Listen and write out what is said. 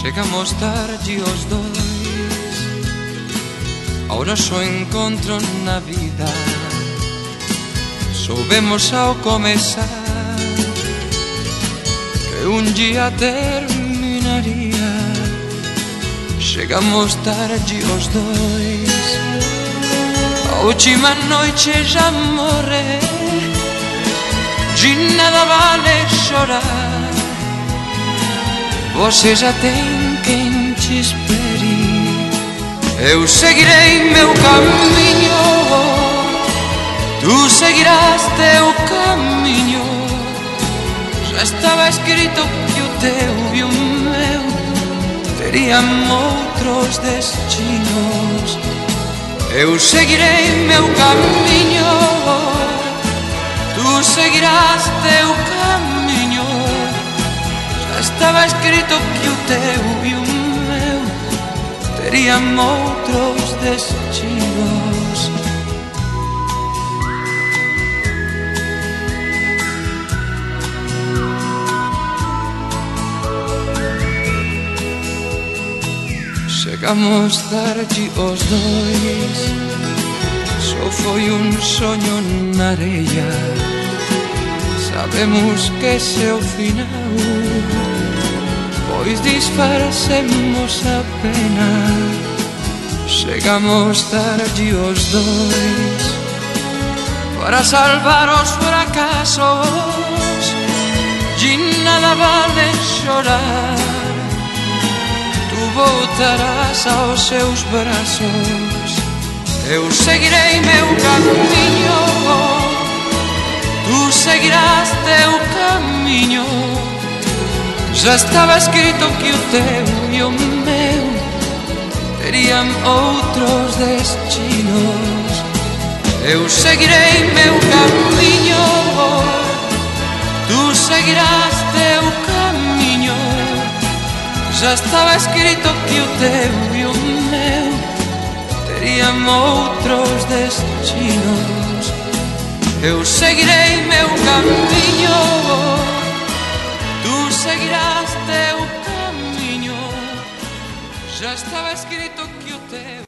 Chegamos tarde os dois ao nosso encontro na vida. Soubemos ao começar que um dia terminaria. Chegamos tarde os dois, a última noite já morre, de nada vale chorar. Você já tem quem te espere. Eu seguirei meu caminho, tu seguirás teu caminho. Já estava escrito que o teu e o meu teriam outros destinos. Eu seguirei meu caminho, tu seguirás teu caminho. Já estava escrito que o teu e o meu teriam outros destinos. Chegamos tarde os dois, só foi um sonho na areia. Sabemos que esse é o final, pois disfarcemos a pena. Chegamos tarde os dois para salvar os fracassos. De nada vale chorar, tu voltarás aos seus braços. Eu seguirei meu caminho, tu seguirás teu caminho. Já estava escrito que o teu e o meu teriam outros destinos. Eu seguirei meu caminho, tu seguirás teu caminho. Já estava escrito que o teu e o meu teriam outros destinos. Eu seguirei meu caminho, tu seguirás teu caminho. Já estava escrito que o teu